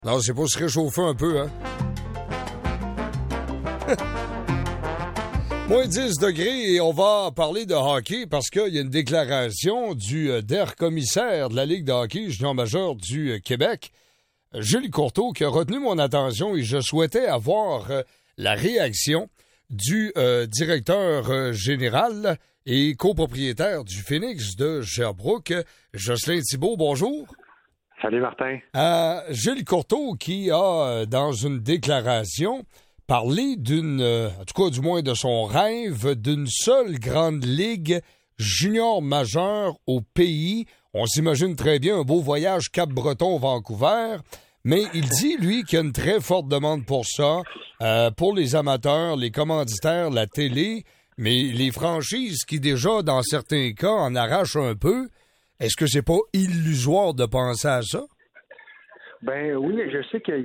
Non, c'est pour se réchauffer un peu, hein? Moins 10 degrés et on va parler de hockey parce qu'il y a une déclaration du DER commissaire de la Ligue de hockey junior majeur du Québec, Julie Courteau, qui a retenu mon attention et je souhaitais avoir la réaction du directeur général et copropriétaire du Phoenix de Sherbrooke, Jocelyn Thibault. Bonjour. Salut Martin. Julie Courteau qui a, dans une déclaration, parlé en tout cas du moins de son rêve, d'une seule grande ligue junior majeure au pays. On s'imagine très bien un beau voyage Cap-Breton-Vancouver, mais il dit, lui, qu'il y a une très forte demande pour ça, pour les amateurs, les commanditaires, la télé, mais les franchises qui déjà, dans certains cas, en arrachent un peu. Est-ce que c'est pas illusoire de penser à ça? Ben oui, je sais qu'il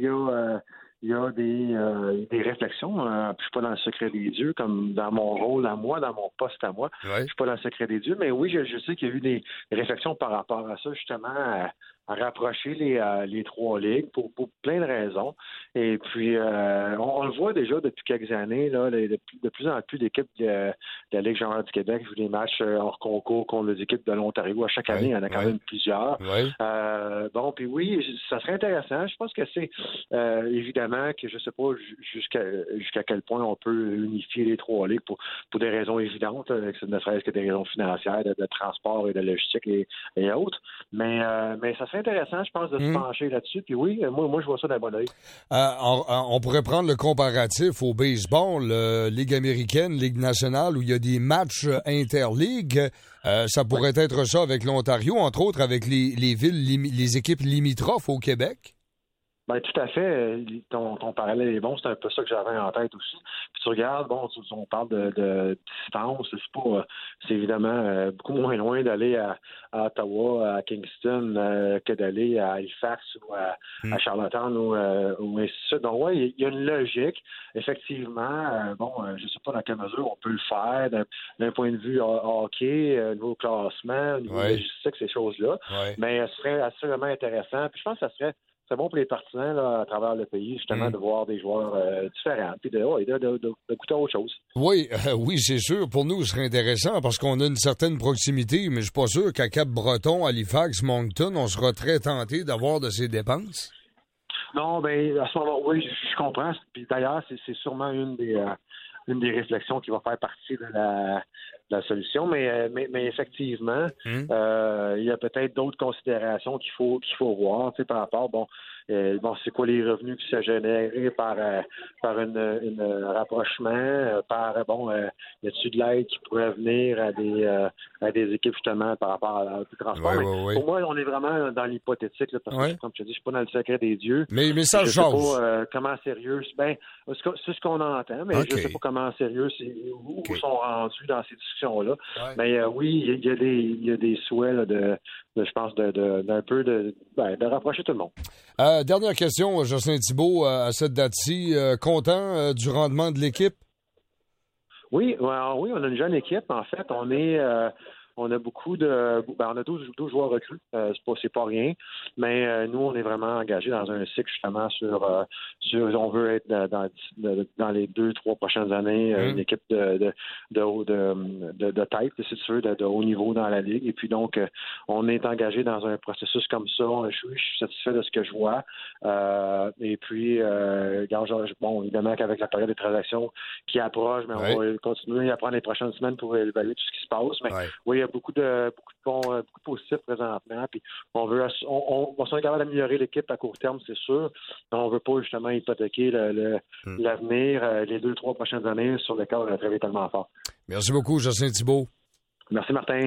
y a des réflexions. Je suis pas dans le secret des dieux, comme dans mon rôle à moi, dans mon poste à moi. Ouais. Je suis pas dans le secret des dieux, mais oui, je sais qu'il y a eu des réflexions par rapport à ça, justement, à rapprocher les trois ligues pour plein de raisons. Et puis, on le voit déjà depuis quelques années, là, de plus en plus d'équipes de la Ligue junior du Québec jouent des matchs hors concours contre les équipes de l'Ontario. À chaque année, il y en a quand même plusieurs. Ouais. Bon, puis oui, ça serait intéressant. Je pense que c'est évidemment que je sais pas jusqu'à quel point on peut unifier les trois ligues pour des raisons évidentes, ne serait-ce que des raisons financières, de transport et de logistique et autres. Mais ça serait intéressant, je pense, de se pencher là-dessus. Puis oui, moi je vois ça d'un bon œil. On pourrait prendre le comparatif au baseball, Ligue américaine, Ligue nationale, où il y a des matchs interligues. Ça pourrait être ça avec l'Ontario, entre autres avec les villes, les équipes limitrophes au Québec. Ben tout à fait. Ton parallèle est bon. C'est un peu ça que j'avais en tête aussi. Puis tu regardes, bon, on parle de distance. C'est évidemment beaucoup moins loin d'aller à Ottawa, à Kingston, que d'aller à Halifax ou à Charlottetown ou ainsi de suite. Donc ouais, il y a une logique. Effectivement, je sais pas dans quelle mesure on peut le faire d'un point de vue hockey, niveau classement, niveau logistique, ces choses-là. Ouais. Mais ce serait absolument intéressant. Puis je pense que ça serait bon pour les partisans là, à travers le pays, justement, de voir des joueurs différents, puis de goûter à autre chose. Oui, oui, c'est sûr. Pour nous, ce serait intéressant parce qu'on a une certaine proximité, mais je suis pas sûr qu'à Cap-Breton, Halifax, Moncton, on sera très tenté d'avoir de ces dépenses. Non, ben à ce moment-là, oui, je comprends. Puis d'ailleurs, c'est sûrement une des réflexions qui va faire partie de la solution, mais effectivement, il y a peut-être d'autres considérations qu'il faut voir, tu sais, par rapport, c'est quoi les revenus qui sont générés par un rapprochement, y a-t-il de l'aide qui pourrait venir à des équipes justement par rapport à du transport. Ouais. Pour moi, on est vraiment dans l'hypothétique, là, parce que comme je te dis, je suis pas dans le secret des dieux. Mais ça je change. sais pas comment sérieux. Ben, c'est ce qu'on entend, mais je sais pas comment sérieux où sont rendus dans ces discussions-là. Ouais. Mais oui, il y a des souhaits là, je pense d'un peu de rapprocher tout le monde. Dernière question, Jocelyn Thibault, à cette date-ci, content du rendement de l'équipe? Oui, on a une jeune équipe. En fait, on a beaucoup on a 12 joueurs recrues. C'est pas rien. Mais nous, on est vraiment engagés dans un cycle justement sur on veut être dans les 2-3 prochaines années une équipe de tête, si tu veux, de haut niveau dans la ligue. Et puis donc, on est engagé dans un processus comme ça. Je suis satisfait de ce que je vois. Et puis, évidemment qu'avec la période des transactions qui approche, mais on va continuer à prendre les prochaines semaines pour évaluer tout ce qui se passe. Mais oui, il y a beaucoup de positifs présentement. Puis on va être capable d'améliorer l'équipe à court terme, c'est sûr. Mais on veut pas justement hypothéquer l'avenir, les 2-3 prochaines années sur lesquelles on a travaillé tellement fort. Merci beaucoup, Jocelyn Thibault. Merci, Martin.